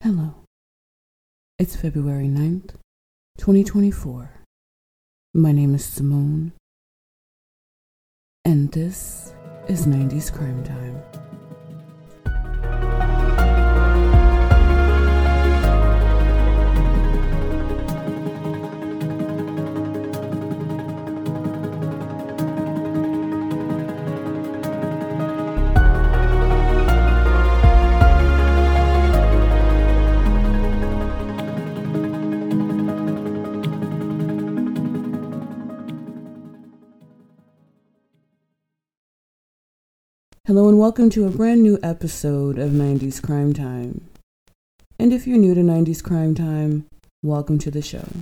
Hello. It's February 9th, 2024. My name is Simone, and this is 90s Crime Time. Hello and welcome to a brand new episode of 90s Crime Time. And if you're new to 90s Crime Time, welcome to the show.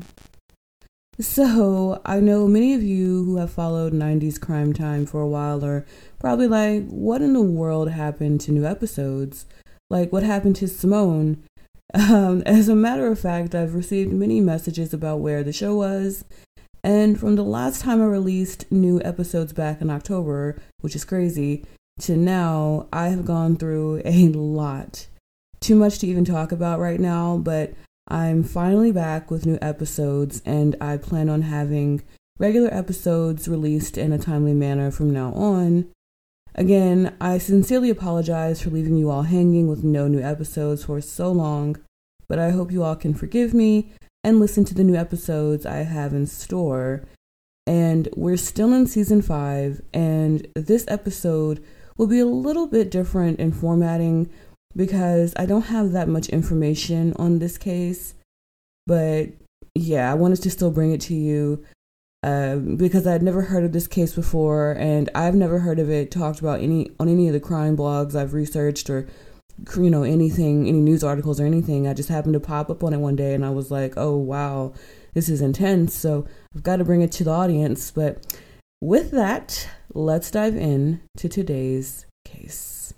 So, I know many of you who have followed 90s Crime Time for a while are probably like, what in the world happened to new episodes? Like, what happened to Simone? As a matter of fact, I've received many messages about where the show was. And from the last time I released new episodes back in October, which is crazy, to now, I have gone through a lot. Too much to even talk about right now, but I'm finally back with new episodes, and I plan on having regular episodes released in a timely manner from now on. Again, I sincerely apologize for leaving you all hanging with no new episodes for so long, but I hope you all can forgive me and listen to the new episodes I have in store. And we're still in season 5, and this episode will be a little bit different in formatting because I don't have that much information on this case. But yeah, I wanted to still bring it to you because I'd never heard of this case before, and I've never heard of it talked about on any of the crime blogs I've researched or anything, any news articles or anything. I just happened to pop up on it one day and I was like, oh wow, this is intense. So I've got to bring it to the audience. But with that, let's dive in to today's case.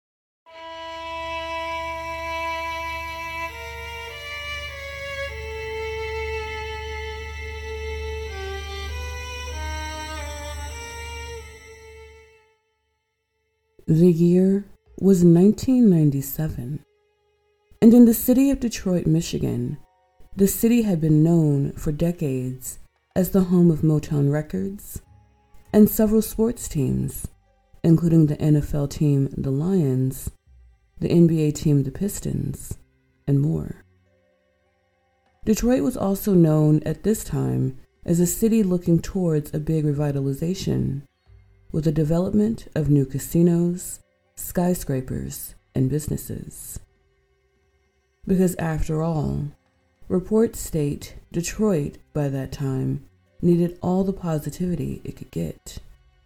The year was 1997, and in the city of Detroit, Michigan, the city had been known for decades as the home of Motown Records and several sports teams, including the NFL team, the Lions, the NBA team, the Pistons, and more. Detroit was also known at this time as a city looking towards a big revitalization, with the development of new casinos, skyscrapers, and businesses. Because after all, reports state Detroit, by that time, needed all the positivity it could get.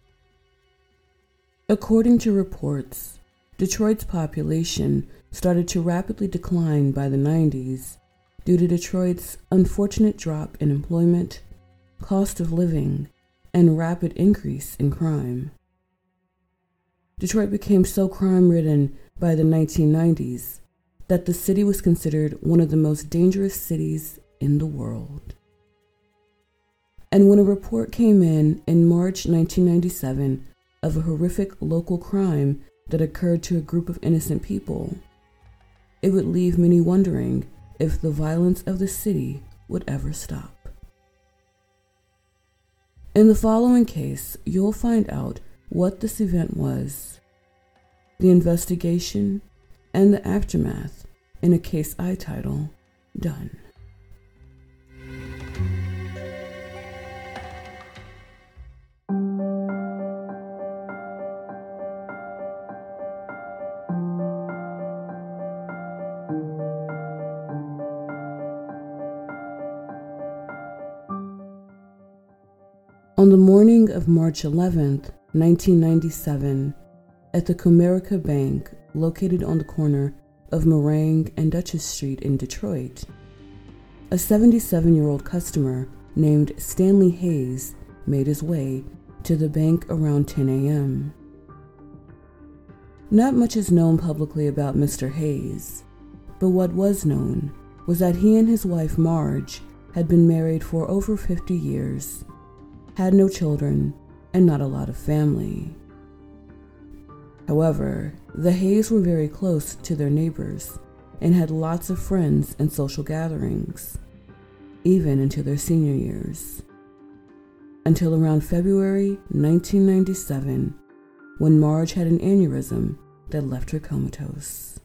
According to reports, Detroit's population started to rapidly decline by the 90s due to Detroit's unfortunate drop in employment, cost of living, and rapid increase in crime. Detroit became so crime-ridden by the 1990s that the city was considered one of the most dangerous cities in the world. And when a report came in March 1997 of a horrific local crime that occurred to a group of innocent people, it would leave many wondering if the violence of the city would ever stop. In the following case, you'll find out what this event was, the investigation, and the aftermath in a case I title, Done. On the morning of March 11th, 1997, at the Comerica Bank located on the corner of Meringue and Dutchess Street in Detroit, a 77-year-old customer named Stanley Hayes made his way to the bank around 10 a.m. Not much is known publicly about Mr. Hayes, but what was known was that he and his wife Marge had been married for over 50 years, had no children, and not a lot of family. However, the Hayes were very close to their neighbors, and had lots of friends and social gatherings, even into their senior years. Until around February 1997, when Marge had an aneurysm that left her comatose.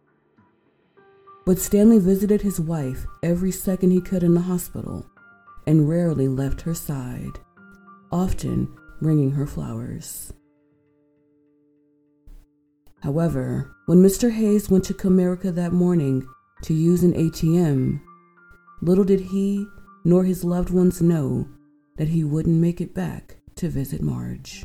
But Stanley visited his wife every second he could in the hospital and rarely left her side, often bringing her flowers. However, when Mr. Hayes went to Comerica that morning to use an ATM, little did he nor his loved ones know that he wouldn't make it back to visit Marge.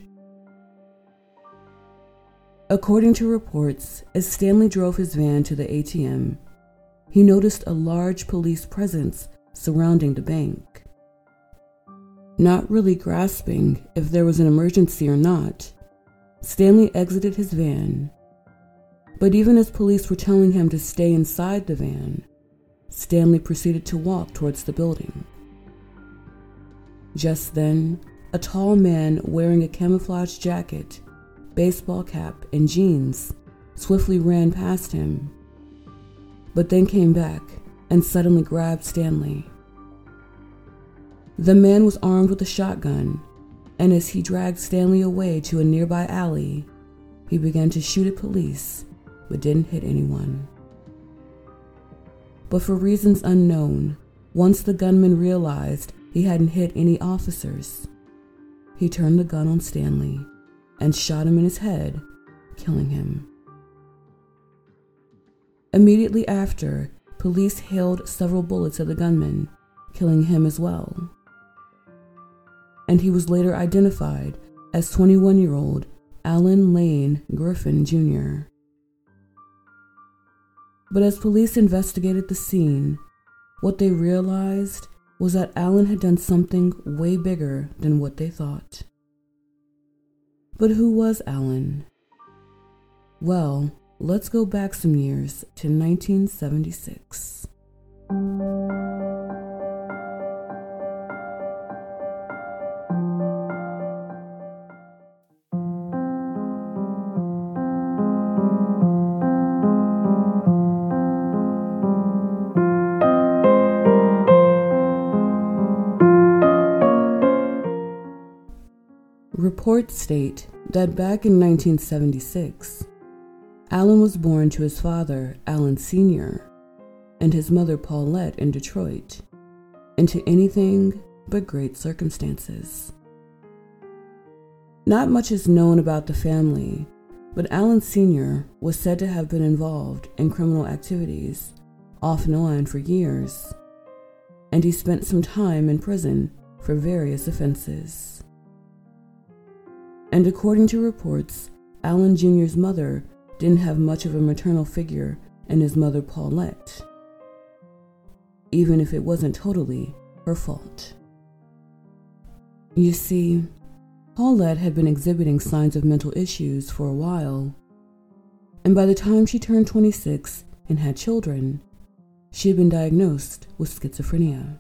According to reports, as Stanley drove his van to the ATM, he noticed a large police presence surrounding the bank. Not really grasping if there was an emergency or not, Stanley exited his van. But even as police were telling him to stay inside the van, Stanley proceeded to walk towards the building. Just then, a tall man wearing a camouflage jacket, baseball cap, and jeans swiftly ran past him, but then came back and suddenly grabbed Stanley. The man was armed with a shotgun, and as he dragged Stanley away to a nearby alley, he began to shoot at police, but didn't hit anyone. But for reasons unknown, once the gunman realized he hadn't hit any officers, he turned the gun on Stanley and shot him in his head, killing him. Immediately after, police hailed several bullets at the gunman, killing him as well. And he was later identified as 21-year-old Alan Lane Griffin Jr. But as police investigated the scene, what they realized was that Alan had done something way bigger than what they thought. But who was Alan? Well, let's go back some years to 1976. Reports state that back in 1976, Alan was born to his father, Alan Sr., and his mother, Paulette, in Detroit, into anything but great circumstances. Not much is known about the family, but Alan Sr. was said to have been involved in criminal activities off and on for years, and he spent some time in prison for various offenses. And according to reports, Alan Jr.'s mother didn't have much of a maternal figure in his mother, Paulette, even if it wasn't totally her fault. You see, Paulette had been exhibiting signs of mental issues for a while, and by the time she turned 26 and had children, she had been diagnosed with schizophrenia.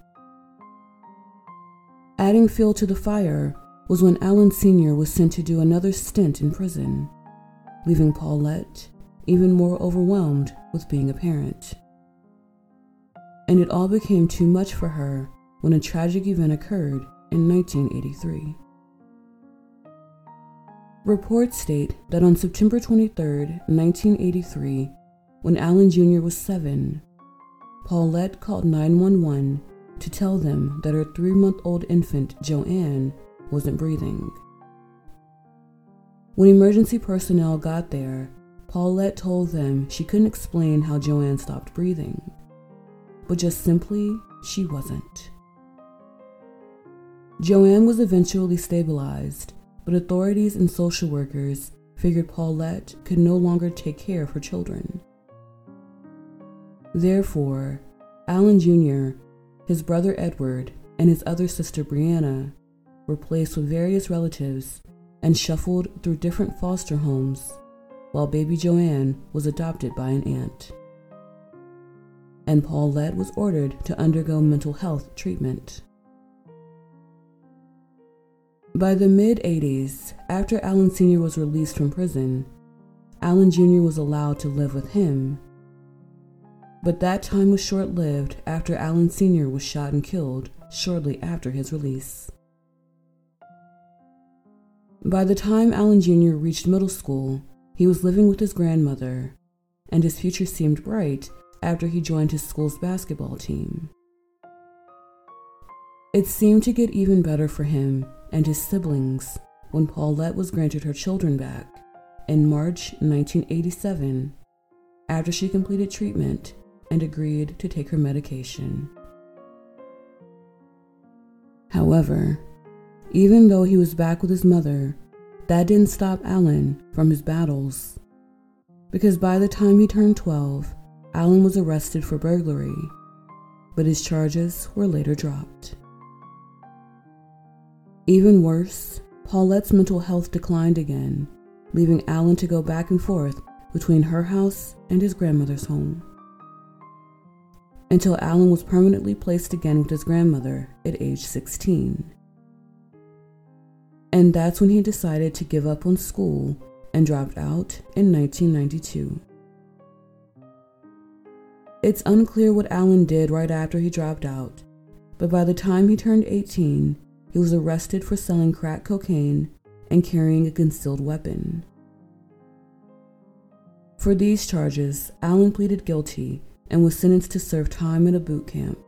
Adding fuel to the fire was when Alan Sr. was sent to do another stint in prison, leaving Paulette even more overwhelmed with being a parent. And it all became too much for her when a tragic event occurred in 1983. Reports state that on September 23, 1983, when Alan Jr. was 7, Paulette called 911 to tell them that her 3-month-old infant, Joanne, wasn't breathing. When emergency personnel got there, Paulette told them she couldn't explain how Joanne stopped breathing, but just simply she wasn't. Joanne was eventually stabilized, but authorities and social workers figured Paulette could no longer take care of her children. Therefore, Alan Jr., his brother Edward, and his other sister Brianna were placed with various relatives and shuffled through different foster homes, while baby Joanne was adopted by an aunt. And Paulette was ordered to undergo mental health treatment. By the mid-'80s, after Alan Sr. was released from prison, Alan Jr. was allowed to live with him. But that time was short-lived after Allen Sr. was shot and killed shortly after his release. By the time Allen Jr. reached middle school, he was living with his grandmother, and his future seemed bright after he joined his school's basketball team. It seemed to get even better for him and his siblings when Paulette was granted her children back in March 1987 after she completed treatment and agreed to take her medication. However, even though he was back with his mother, that didn't stop Allen from his battles, because by the time he turned 12, Allen was arrested for burglary, but his charges were later dropped. Even worse, Paulette's mental health declined again, leaving Allen to go back and forth between her house and his grandmother's home, until Allen was permanently placed again with his grandmother at age 16. And that's when he decided to give up on school and dropped out in 1992. It's unclear what Allen did right after he dropped out, but by the time he turned 18, he was arrested for selling crack cocaine and carrying a concealed weapon. For these charges, Allen pleaded guilty and was sentenced to serve time in a boot camp.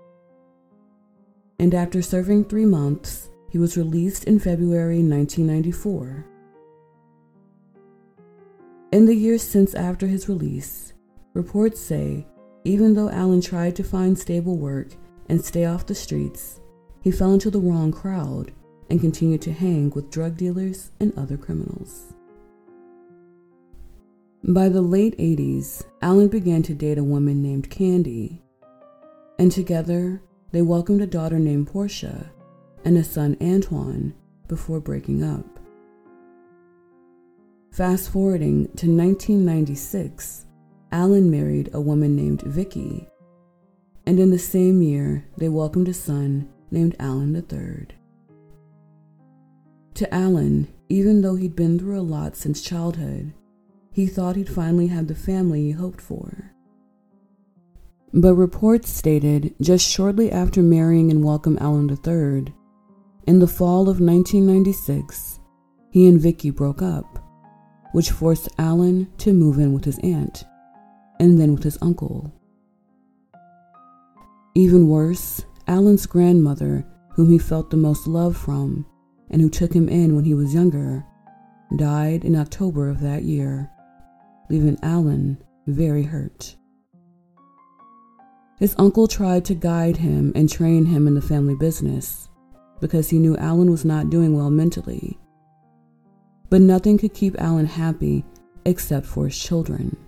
And after serving 3 months, he was released in February 1994. In the years since after his release, reports say even though Allen tried to find stable work and stay off the streets, he fell into the wrong crowd and continued to hang with drug dealers and other criminals. By the late 80s, Allen began to date a woman named Candy, and together they welcomed a daughter named Portia and a son Antoine before breaking up. Fast forwarding to 1996, Allen married a woman named Vicky, and in the same year they welcomed a son named Allen III. To Allen, even though he'd been through a lot since childhood, he thought he'd finally have the family he hoped for. But reports stated just shortly after marrying and welcoming Allen III, in the fall of 1996, he and Vicky broke up, which forced Allen to move in with his aunt, and then with his uncle. Even worse, Allen's grandmother, whom he felt the most love from, and who took him in when he was younger, died in October of that year, leaving Allen very hurt. His uncle tried to guide him and train him in the family business because he knew Allen was not doing well mentally. But nothing could keep Allen happy except for his children.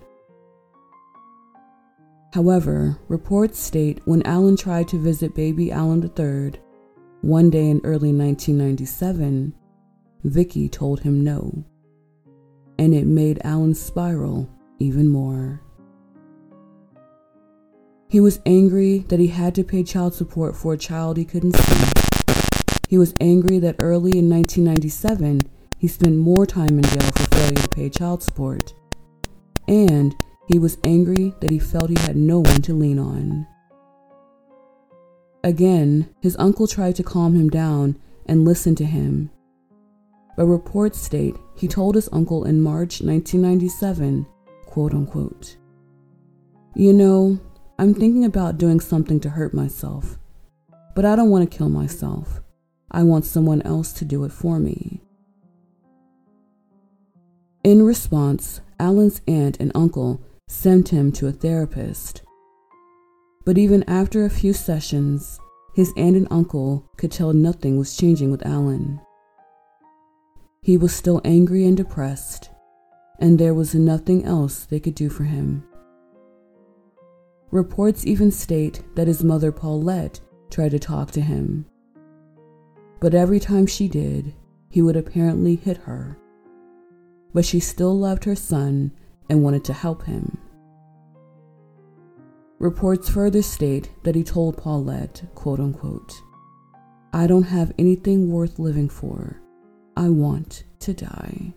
However, reports state when Allen tried to visit baby Allen III, one day in early 1997, Vicky told him no, and it made Allen spiral even more. He was angry that he had to pay child support for a child he couldn't see. He was angry that early in 1997, he spent more time in jail for failure to pay child support. And he was angry that he felt he had no one to lean on. Again, his uncle tried to calm him down and listen to him. But reports state he told his uncle in March 1997, quote unquote, "You know, I'm thinking about doing something to hurt myself, but I don't want to kill myself. I want someone else to do it for me." In response, Allen's aunt and uncle sent him to a therapist. But even after a few sessions, his aunt and uncle could tell nothing was changing with Allen. He was still angry and depressed, and there was nothing else they could do for him. Reports even state that his mother Paulette tried to talk to him, but every time she did, he would apparently hit her. But she still loved her son and wanted to help him. Reports further state that he told Paulette, quote unquote, "I don't have anything worth living for. I want to die."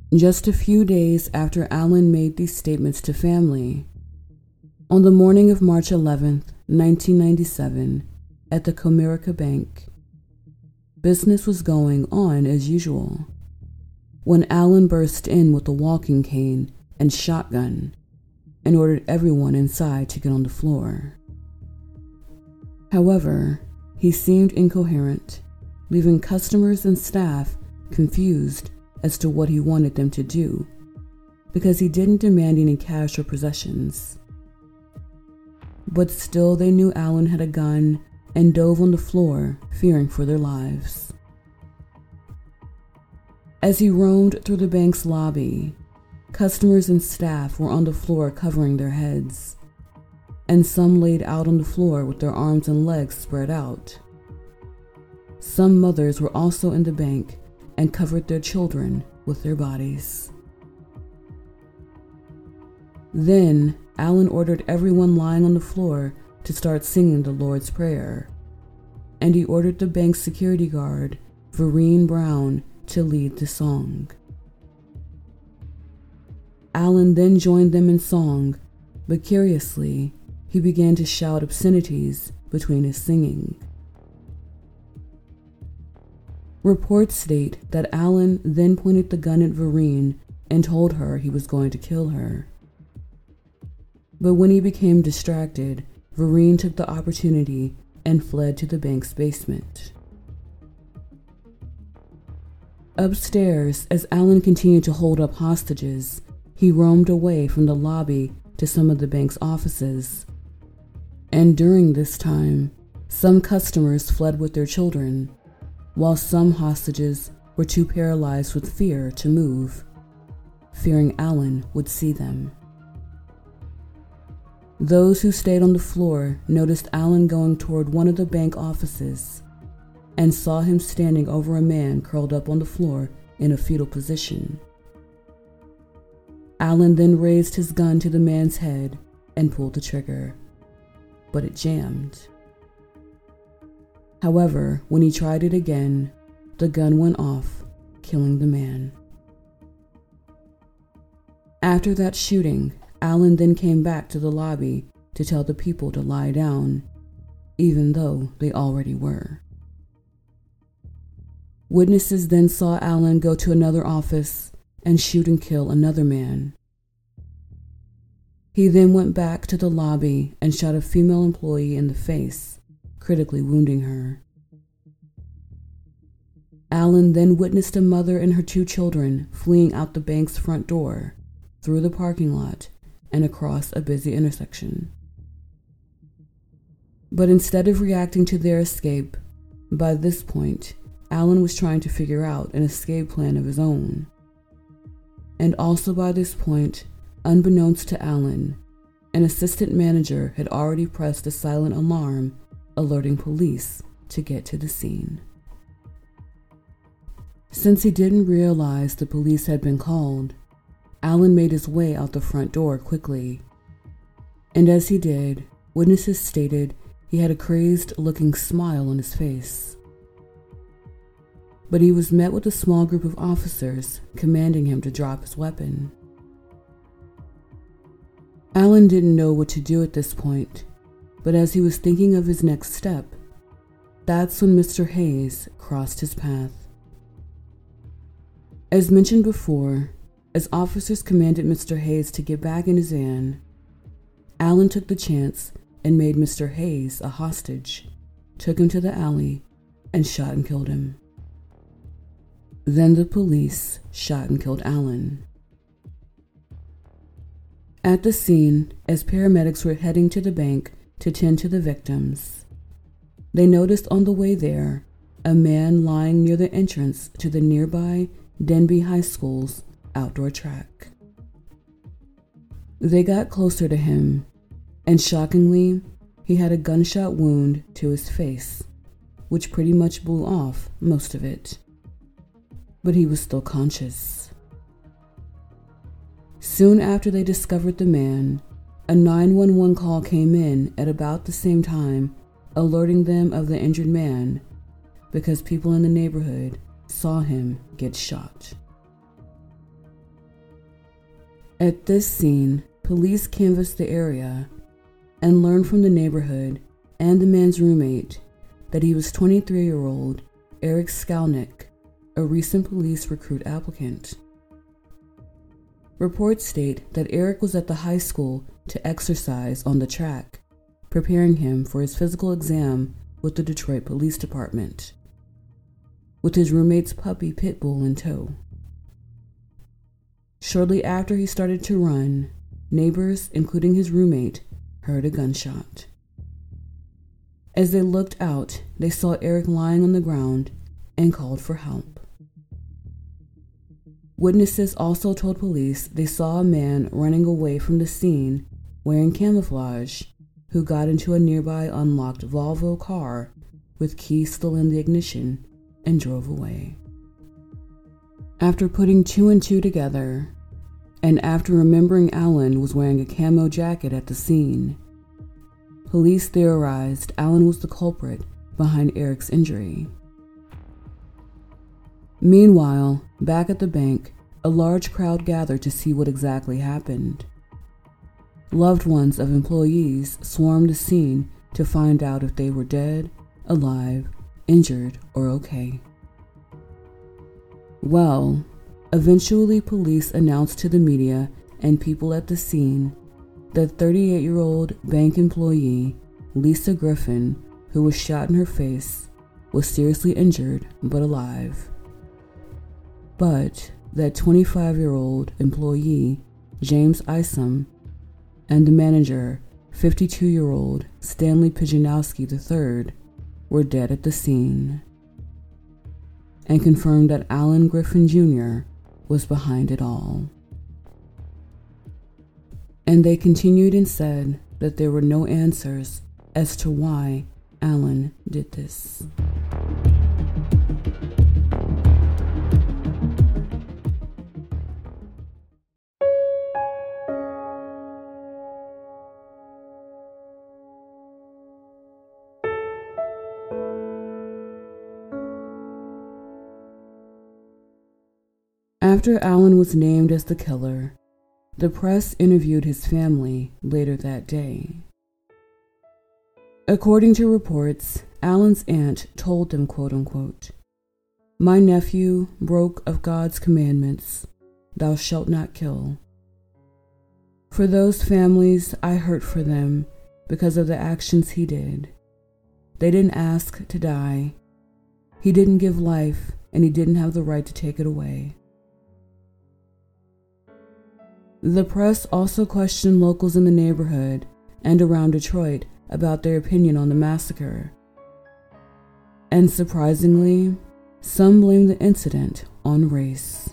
Just a few days after Allen made these statements to family, on the morning of March 11th, 1997, at the Comerica Bank, business was going on as usual when Allen burst in with a walking cane and shotgun and ordered everyone inside to get on the floor. However, he seemed incoherent, leaving customers and staff confused as to what he wanted them to do, because he didn't demand any cash or possessions. But still they knew Allen had a gun and dove on the floor, fearing for their lives. As he roamed through the bank's lobby, customers and staff were on the floor covering their heads, and some laid out on the floor with their arms and legs spread out. Some mothers were also in the bank and covered their children with their bodies. Then Allen ordered everyone lying on the floor to start singing the Lord's Prayer, and he ordered the bank's security guard, Vereen Brown, to lead the song. Allen then joined them in song, but curiously, he began to shout obscenities between his singing. Reports state that Allen then pointed the gun at Vereen and told her he was going to kill her. But when he became distracted, Vereen took the opportunity and fled to the bank's basement. Upstairs, as Allen continued to hold up hostages, he roamed away from the lobby to some of the bank's offices. And during this time, some customers fled with their children, while some hostages were too paralyzed with fear to move, fearing Allen would see them. Those who stayed on the floor noticed Allen going toward one of the bank offices and saw him standing over a man curled up on the floor in a fetal position. Allen then raised his gun to the man's head and pulled the trigger, but it jammed. However, when he tried it again, the gun went off, killing the man. After that shooting, Allen then came back to the lobby to tell the people to lie down, even though they already were. Witnesses then saw Allen go to another office and shoot and kill another man. He then went back to the lobby and shot a female employee in the face, critically wounding her. Allen then witnessed a mother and her 2 children fleeing out the bank's front door, through the parking lot, and across a busy intersection. But instead of reacting to their escape, by this point, Allen was trying to figure out an escape plan of his own. And also by this point, unbeknownst to Allen, an assistant manager had already pressed a silent alarm, alerting police to get to the scene. Since he didn't realize the police had been called, Allen made his way out the front door quickly. And as he did, witnesses stated he had a crazed-looking smile on his face. But he was met with a small group of officers commanding him to drop his weapon. Allen didn't know what to do at this point, but as he was thinking of his next step, that's when Mr. Hayes crossed his path. As mentioned before, as officers commanded Mr. Hayes to get back in his van, Allen took the chance and made Mr. Hayes a hostage, took him to the alley, and shot and killed him. Then the police shot and killed Allen. At the scene, as paramedics were heading to the bank to tend to the victims, they noticed on the way there a man lying near the entrance to the nearby Denby High School's outdoor track. They got closer to him, and shockingly, he had a gunshot wound to his face, which pretty much blew off most of it. But he was still conscious. Soon after they discovered the man, a 911 call came in at about the same time, alerting them of the injured man because people in the neighborhood saw him get shot. At this scene, police canvassed the area and learned from the neighborhood and the man's roommate that he was 23-year-old Eric Skalnick, a recent police recruit applicant. Reports state that Eric was at the high school to exercise on the track, preparing him for his physical exam with the Detroit Police Department, with his roommate's puppy Pitbull in tow. Shortly after he started to run, neighbors, including his roommate, heard a gunshot. As they looked out, they saw Eric lying on the ground and called for help. Witnesses also told police they saw a man running away from the scene wearing camouflage who got into a nearby unlocked Volvo car with keys still in the ignition and drove away. After putting two and two together, and after remembering Allen was wearing a camo jacket at the scene, police theorized Allen was the culprit behind Eric's injury. Meanwhile, back at the bank, a large crowd gathered to see what exactly happened. Loved ones of employees swarmed the scene to find out if they were dead, alive, injured, or okay. Well, eventually police announced to the media and people at the scene that 38-year-old bank employee Lisa Griffin, who was shot in her face, was seriously injured but alive. But that 25-year-old employee James Isom and the manager, 52-year-old Stanley Pijanowski III, were dead at the scene, and confirmed that Allen Griffin Jr. was behind it all. And they continued and said that there were no answers as to why Allen did this. After Allen was named as the killer, the press interviewed his family later that day. According to reports, Allen's aunt told them, quote-unquote, "My nephew broke of God's commandments, thou shalt not kill. For those families, I hurt for them because of the actions he did. They didn't ask to die. He didn't give life, and he didn't have the right to take it away." The press also questioned locals in the neighborhood and around Detroit about their opinion on the massacre. And surprisingly, some blamed the incident on race.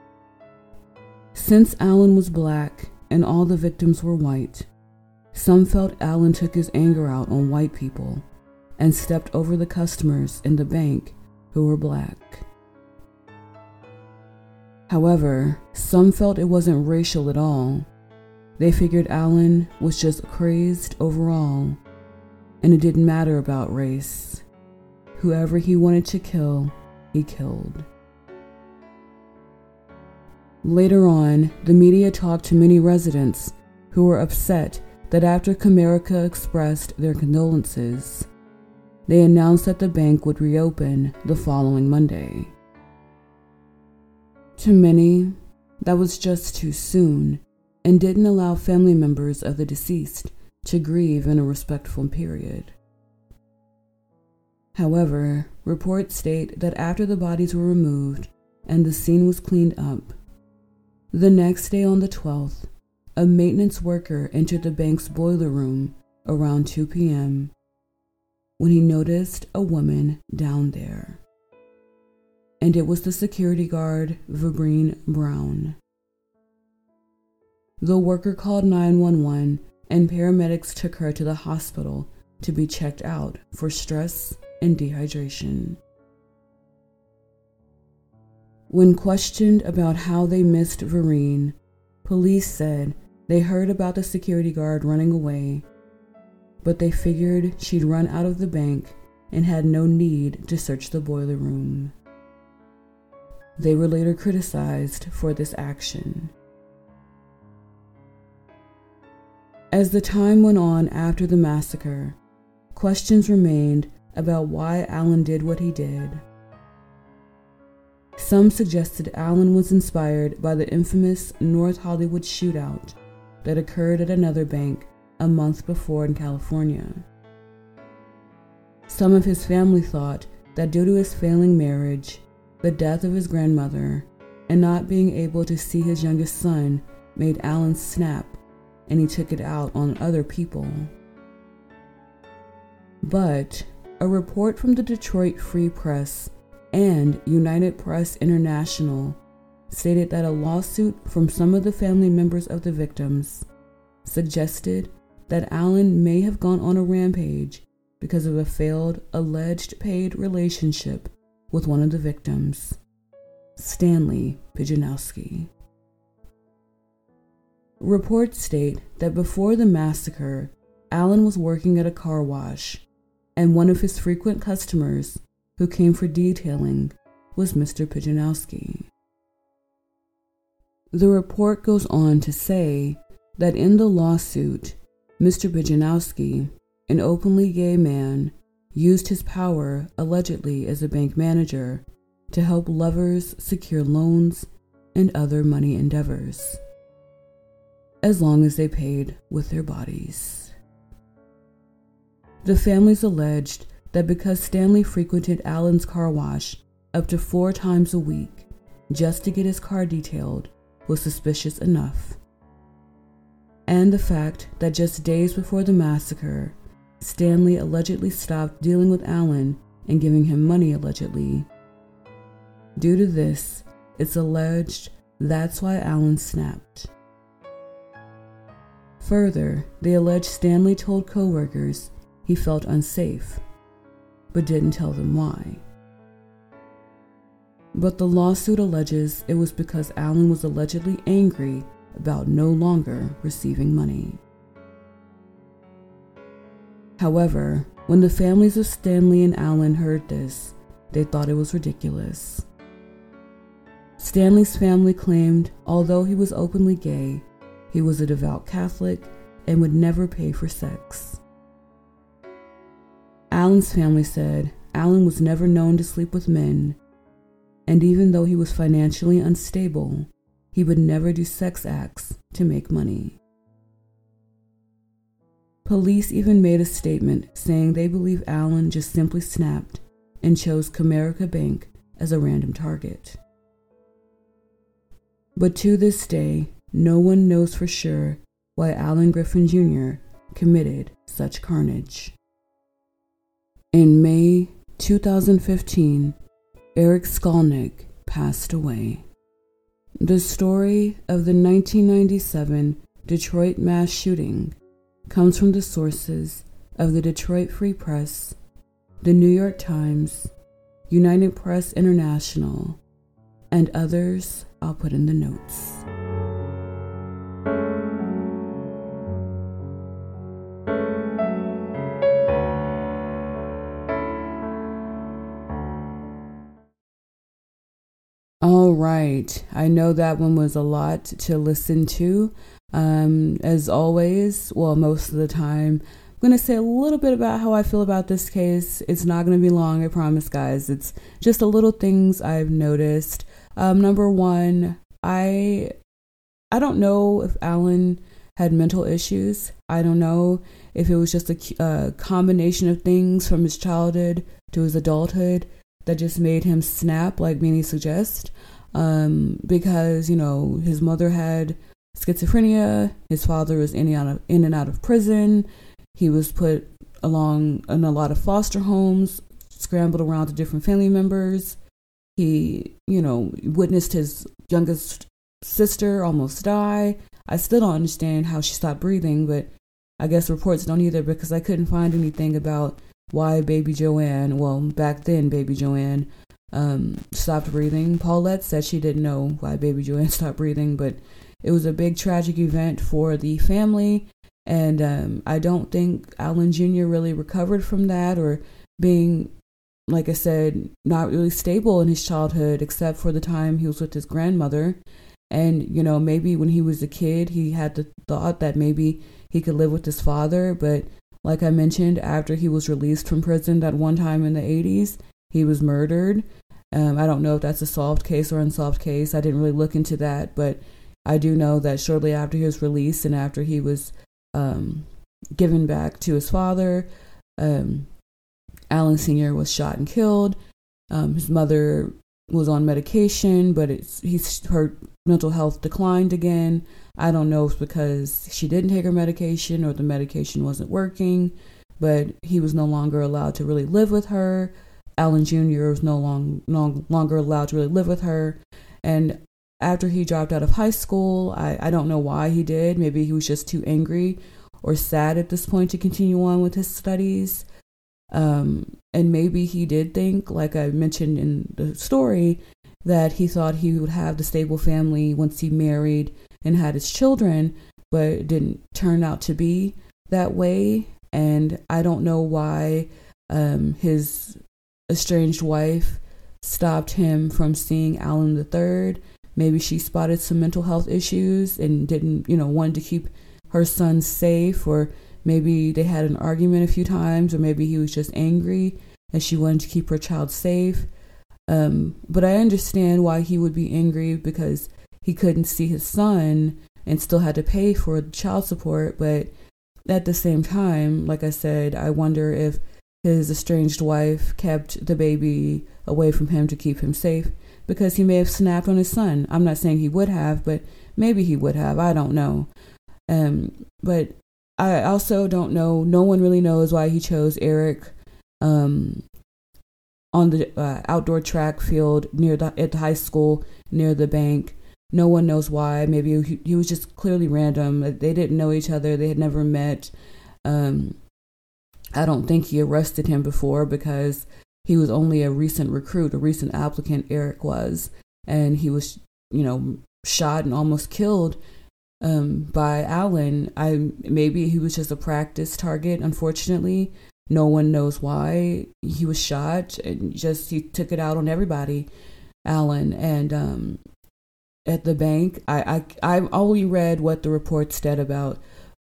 Since Allen was black and all the victims were white, some felt Allen took his anger out on white people and stepped over the customers in the bank who were black. However, some felt it wasn't racial at all. They figured Allen was just crazed overall, and it didn't matter about race. Whoever he wanted to kill, he killed. Later on, the media talked to many residents who were upset that after Comerica expressed their condolences, they announced that the bank would reopen the following Monday. To many, that was just too soon and didn't allow family members of the deceased to grieve in a respectful period. However, reports state that after the bodies were removed and the scene was cleaned up, the next day on the 12th, a maintenance worker entered the bank's boiler room around 2 p.m. when he noticed a woman down there. And it was the security guard, Vibreen Brown. The worker called 911 and paramedics took her to the hospital to be checked out for stress and dehydration. When questioned about how they missed Vibreen, police said they heard about the security guard running away, but they figured she'd run out of the bank and had no need to search the boiler room. They were later criticized for this action. As the time went on after the massacre, questions remained about why Allen did what he did. Some suggested Allen was inspired by the infamous North Hollywood shootout that occurred at another bank a month before in California. Some of his family thought that due to his failing marriage, the death of his grandmother, and not being able to see his youngest son made Allen snap, and he took it out on other people. But a report from the Detroit Free Press and United Press International stated that a lawsuit from some of the family members of the victims suggested that Allen may have gone on a rampage because of a failed alleged paid relationship with one of the victims, Stanley Pijanowski. Reports state that before the massacre, Allen was working at a car wash, and one of his frequent customers who came for detailing was Mr. Pijanowski. The report goes on to say that in the lawsuit, Mr. Pijanowski, an openly gay man, used his power allegedly as a bank manager to help lovers secure loans and other money endeavors, as long as they paid with their bodies. The families alleged that because Stanley frequented Allen's car wash up to 4 times a week just to get his car detailed was suspicious enough. And the fact that just days before the massacre, Stanley allegedly stopped dealing with Allen and giving him money allegedly. Due to this, it's alleged that's why Allen snapped. Further, they allege Stanley told co-workers he felt unsafe, but didn't tell them why. But the lawsuit alleges it was because Allen was allegedly angry about no longer receiving money. However, when the families of Stanley and Allen heard this, they thought it was ridiculous. Stanley's family claimed although he was openly gay, he was a devout Catholic and would never pay for sex. Allen's family said Allen was never known to sleep with men, and even though he was financially unstable, he would never do sex acts to make money. Police even made a statement saying they believe Allen just simply snapped and chose Comerica Bank as a random target. But to this day, no one knows for sure why Allen Griffin Jr. committed such carnage. In May 2015, Eric Skolnick passed away. The story of the 1997 Detroit mass shooting comes from the sources of the Detroit Free Press, the New York Times, United Press International, and others I'll put in the notes. All right, I know that one was a lot to listen to. As always, well, most of the time, I'm going to say a little bit about how I feel about this case. It's not going to be long, I promise, guys. It's just a little things I've noticed. Number one, I don't know if Allen had mental issues. I don't know if it was just a combination of things from his childhood to his adulthood that just made him snap, like many suggest. Because, his mother had schizophrenia, his father was in and out of prison, he was put along in a lot of foster homes, scrambled around to different family members. He, witnessed his youngest sister almost die. I still don't understand how she stopped breathing, but I guess reports don't either, because I couldn't find anything about why baby Joanne, well, back then baby Joanne, stopped breathing. Paulette said she didn't know why baby Joanne stopped breathing, but it was a big tragic event for the family, and I don't think Allen Jr. really recovered from that, or being, like I said, not really stable in his childhood, except for the time he was with his grandmother. And, maybe when he was a kid, he had the thought that maybe he could live with his father. But like I mentioned, after he was released from prison that one time in the 80s, he was murdered. I don't know if that's a solved case or unsolved case. I didn't really look into that, but I do know that shortly after his release and after he was given back to his father, Allen Sr. was shot and killed. His mother was on medication, but her mental health declined again. I don't know if it's because she didn't take her medication or the medication wasn't working, but he was no longer allowed to really live with her. Allen Jr. was no longer allowed to really live with her. And after he dropped out of high school, I don't know why he did. Maybe he was just too angry or sad at this point to continue on with his studies. And maybe he did think, like I mentioned in the story, that he thought he would have the stable family once he married and had his children, but it didn't turn out to be that way. And I don't know why his estranged wife stopped him from seeing Allen III. Maybe she spotted some mental health issues and didn't, wanted to keep her son safe, or maybe they had an argument a few times, or maybe he was just angry and she wanted to keep her child safe. But I understand why he would be angry, because he couldn't see his son and still had to pay for child support. But at the same time, like I said, I wonder if his estranged wife kept the baby away from him to keep him safe, because he may have snapped on his son. I'm not saying he would have, but maybe he would have. I don't know. But I also don't know. No one really knows why he chose Eric on the outdoor track field at the high school near the bank. No one knows why. Maybe he was just clearly random. They didn't know each other. They had never met. I don't think he arrested him before, because he was only a recent recruit, a recent applicant, Eric was. And he was, shot and almost killed by Allen. Maybe he was just a practice target, unfortunately. No one knows why he was shot, and he took it out on everybody, Allen. And at the bank, I only read what the report said about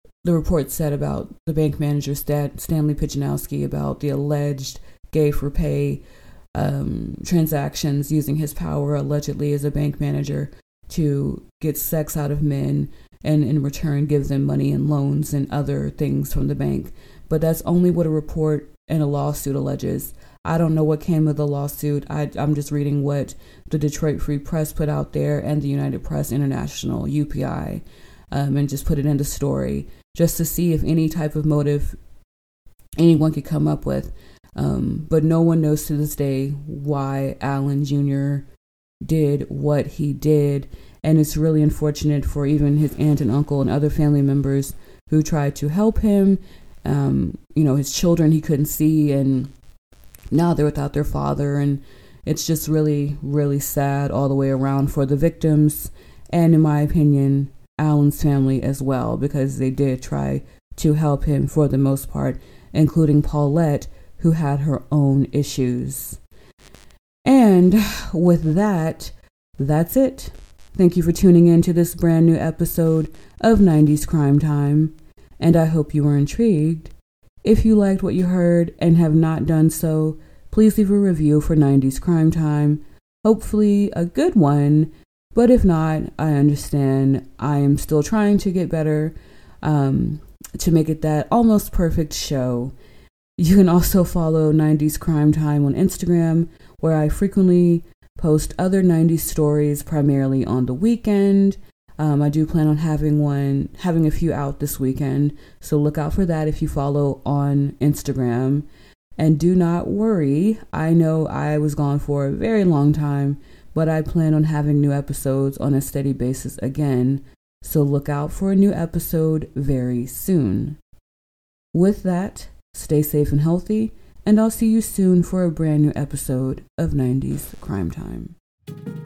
the bank manager, Stanley Pichanowski, about the alleged gay for pay transactions, using his power allegedly as a bank manager to get sex out of men and in return give them money and loans and other things from the bank. But that's only what a report and a lawsuit alleges. I don't know what came of the lawsuit. I'm just reading what the Detroit Free Press put out there and the United Press International, UPI, and just put it in the story just to see if any type of motive anyone could come up with. But no one knows to this day why Allen Jr. did what he did. And it's really unfortunate for even his aunt and uncle and other family members who tried to help him. His children he couldn't see, and now they're without their father. And it's just really, really sad all the way around for the victims, and in my opinion, Allen's family as well, because they did try to help him for the most part, including Paulette, who had her own issues. And with that, that's it. Thank you for tuning in to this brand new episode of 90s Crime Time, and I hope you were intrigued. If you liked what you heard and have not done so, please leave a review for 90s Crime Time. Hopefully a good one, but if not, I understand. I am still trying to get better to make it that almost perfect show. You can also follow 90s Crime Time on Instagram, where I frequently post other 90s stories, primarily on the weekend. I do plan on having a few out this weekend, so look out for that if you follow on Instagram. And do not worry, I know I was gone for a very long time, but I plan on having new episodes on a steady basis again, so look out for a new episode very soon. With that, stay safe and healthy, and I'll see you soon for a brand new episode of 90s Crime Time.